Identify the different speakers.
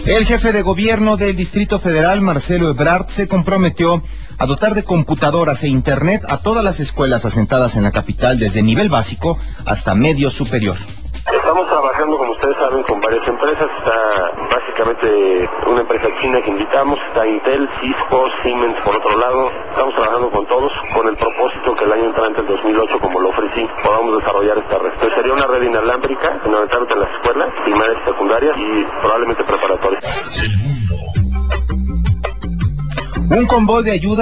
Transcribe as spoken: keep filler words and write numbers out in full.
Speaker 1: El jefe de gobierno del Distrito Federal, Marcelo Ebrard, se comprometió a dotar de computadoras e internet a todas las escuelas asentadas en la capital, desde nivel básico hasta medio superior.
Speaker 2: Estamos trabajando, como ustedes saben, con varias empresas. Está básicamente una empresa china que invitamos, está Intel, Cisco, Siemens por otro lado. Estamos trabajando con todos con el propósito que el año entrante, el dos mil ocho, como lo ofrecí, podamos desarrollar esta red. Pues sería una red inalámbrica, fundamentalmente en las escuelas, primarias y secundarias y probablemente preparatorias.
Speaker 1: Un convoy de ayuda